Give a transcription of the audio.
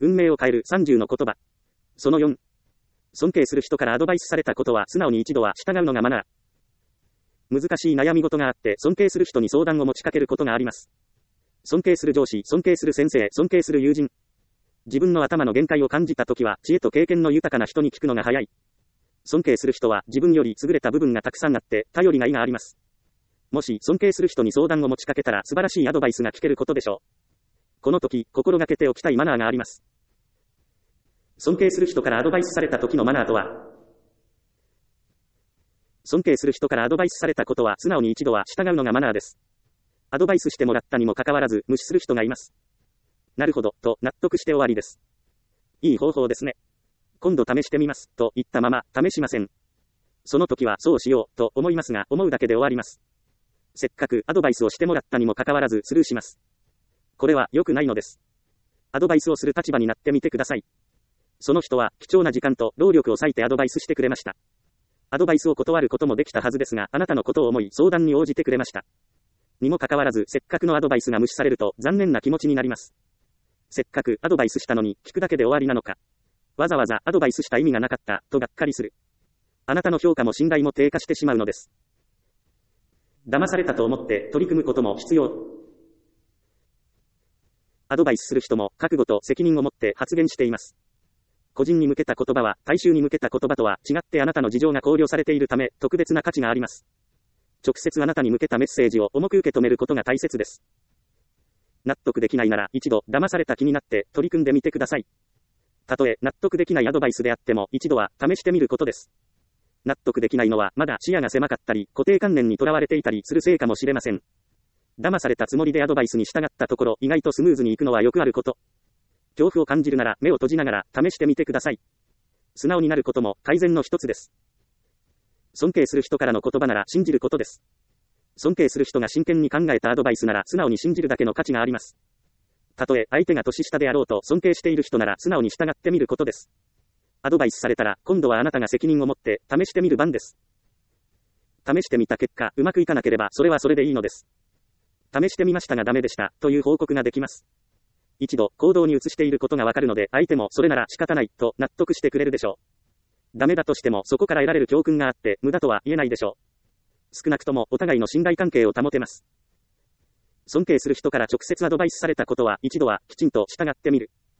運命を変える30の言葉。その4。尊敬する人からアドバイスされたことは素直に一度は従うのがマナー。難しい悩み事があって尊敬する人に相談を持ちかけることがあります。尊敬する上司、尊敬する先生、尊敬する友人。自分の頭の限界を感じたときは知恵と経験の豊かな人に聞くのが早い。尊敬する人は自分より優れた部分がたくさんあって頼りがいがあります。もし尊敬する人に相談を持ちかけたら素晴らしいアドバイスが聞けることでしょう。この時、心がけておきたいマナーがあります。尊敬する人からアドバイスされた時のマナーとは、尊敬する人からアドバイスされたことは素直に一度は従うのがマナーです。アドバイスしてもらったにもかかわらず無視する人がいます。なるほど、と納得して終わりです。いい方法ですね。今度試してみます、と言ったまま試しません。その時はそうしよう、と思いますが思うだけで終わります。せっかくアドバイスをしてもらったにもかかわらずスルーします。これは良くないのです。アドバイスをする立場になってみてください。その人は貴重な時間と労力を割いてアドバイスしてくれました。アドバイスを断ることもできたはずですが、あなたのことを思い相談に応じてくれました。にもかかわらずせっかくのアドバイスが無視されると残念な気持ちになります。せっかくアドバイスしたのに聞くだけで終わりなのか。わざわざアドバイスした意味がなかったとがっかりする。あなたの評価も信頼も低下してしまうのです。騙されたと思って取り組むことも必要。アドバイスする人も覚悟と責任を持って発言しています。個人に向けた言葉は大衆に向けた言葉とは違ってあなたの事情が考慮されているため特別な価値があります。直接あなたに向けたメッセージを重く受け止めることが大切です。納得できないなら一度騙された気になって取り組んでみてください。たとえ納得できないアドバイスであっても一度は試してみることです。納得できないのはまだ視野が狭かったり固定観念にとらわれていたりするせいかもしれません。騙されたつもりでアドバイスに従ったところ意外とスムーズにいくのはよくあること。恐怖を感じるなら目を閉じながら試してみてください。素直になることも改善の一つです。尊敬する人からの言葉なら信じることです。尊敬する人が真剣に考えたアドバイスなら素直に信じるだけの価値があります。たとえ相手が年下であろうと尊敬している人なら素直に従ってみることです。アドバイスされたら今度はあなたが責任を持って試してみる番です。試してみた結果うまくいかなければそれはそれでいいのです。試してみましたがダメでしたという報告ができます。一度行動に移していることがわかるので相手もそれなら仕方ないと納得してくれるでしょう。ダメだとしてもそこから得られる教訓があって無駄とは言えないでしょう。少なくともお互いの信頼関係を保てます。尊敬する人から直接アドバイスされたことは一度はきちんと従ってみる。